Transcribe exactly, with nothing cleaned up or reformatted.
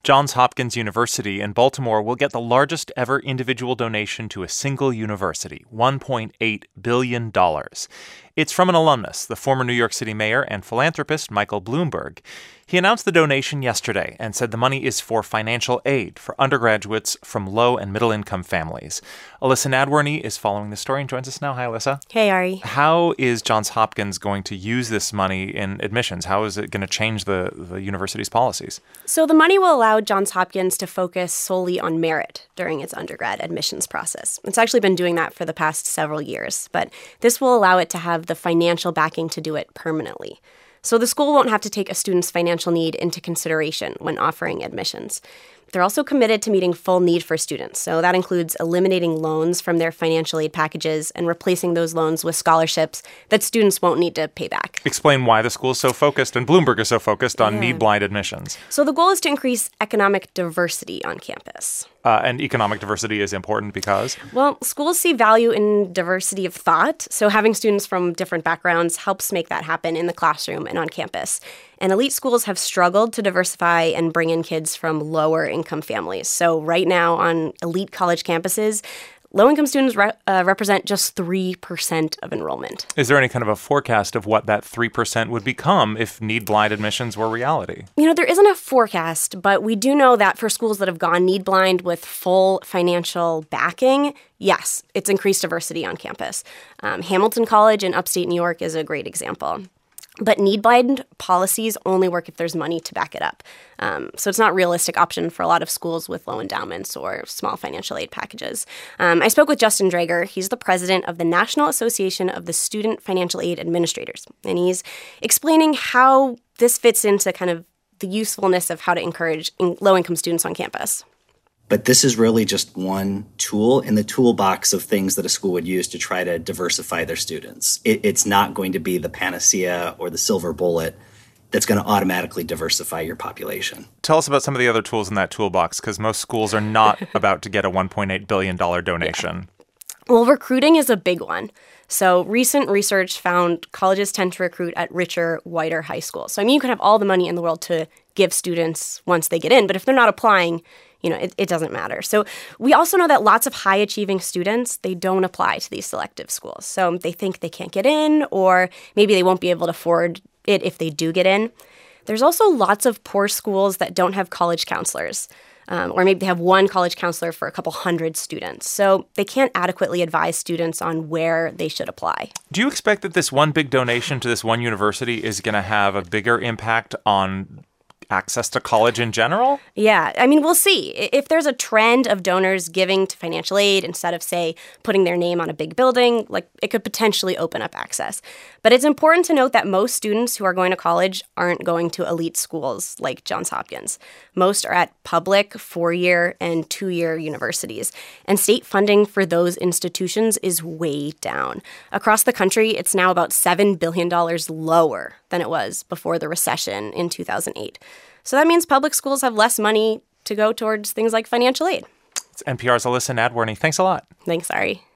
Johns Hopkins University in Baltimore will get the largest ever individual donation to a single university, one point eight billion dollars. It's from an alumnus, the former New York City mayor and philanthropist Michael Bloomberg. He announced the donation yesterday and said the money is for financial aid for undergraduates from low and middle-income families. Alyssa Nadworny is following the story and joins us now. Hi, Alyssa. Hey, Ari. How is Johns Hopkins going to use this money in admissions? How is it going to change the, the university's policies? So the money will allow Johns Hopkins to focus solely on merit during its undergrad admissions process. It's actually been doing that for the past several years, but this will allow it to have the financial backing to do it permanently. So the school won't have to take a student's financial need into consideration when offering admissions. They're also committed to meeting full need for students. So that includes eliminating loans from their financial aid packages and replacing those loans with scholarships that students won't need to pay back. Explain why the school is so focused and Bloomberg is so focused on yeah. need-blind admissions. So the goal is to increase economic diversity on campus. Uh, and economic diversity is important because? Well, schools see value in diversity of thought, so having students from different backgrounds helps make that happen in the classroom and on campus. And elite schools have struggled to diversify and bring in kids from lower income families. So right now on elite college campuses, low-income students re- uh, represent just three percent of enrollment. Is there any kind of a forecast of what that three percent would become if need-blind admissions were reality? You know, there isn't a forecast, but we do know that for schools that have gone need-blind with full financial backing, yes, it's increased diversity on campus. Um, Hamilton College in upstate New York is a great example. But need-blind policies only work if there's money to back it up. Um, so it's not a realistic option for a lot of schools with low endowments or small financial aid packages. Um, I spoke with Justin Draeger. He's the president of the National Association of the Student Financial Aid Administrators. And he's explaining how this fits into kind of the usefulness of how to encourage in- low-income students on campus. But this is really just one tool in the toolbox of things that a school would use to try to diversify their students. It, it's not going to be the panacea or the silver bullet that's going to automatically diversify your population. Tell us about some of the other tools in that toolbox, because most schools are not about to get a one point eight billion dollars donation. Yeah. Well, recruiting is a big one. So recent research found colleges tend to recruit at richer, whiter high schools. So, I mean, you can have all the money in the world to give students once they get in, but if they're not applying, you know, it, it doesn't matter. So we also know that lots of high-achieving students, they don't apply to these selective schools. So they think they can't get in, or maybe they won't be able to afford it if they do get in. There's also lots of poor schools that don't have college counselors, um, or maybe they have one college counselor for a couple hundred students. So they can't adequately advise students on where they should apply. Do you expect that this one big donation to this one university is going to have a bigger impact on access to college in general? Yeah, I mean, we'll see. If there's a trend of donors giving to financial aid instead of, say, putting their name on a big building, like, it could potentially open up access. But it's important to note that most students who are going to college aren't going to elite schools like Johns Hopkins. Most are at public four-year and two-year universities. And state funding for those institutions is way down. Across the country, it's now about seven billion dollars lower than it was before the recession in two thousand eight. So that means public schools have less money to go towards things like financial aid. It's N P R's Alyssa Nadworny. Thanks a lot. Thanks, Ari.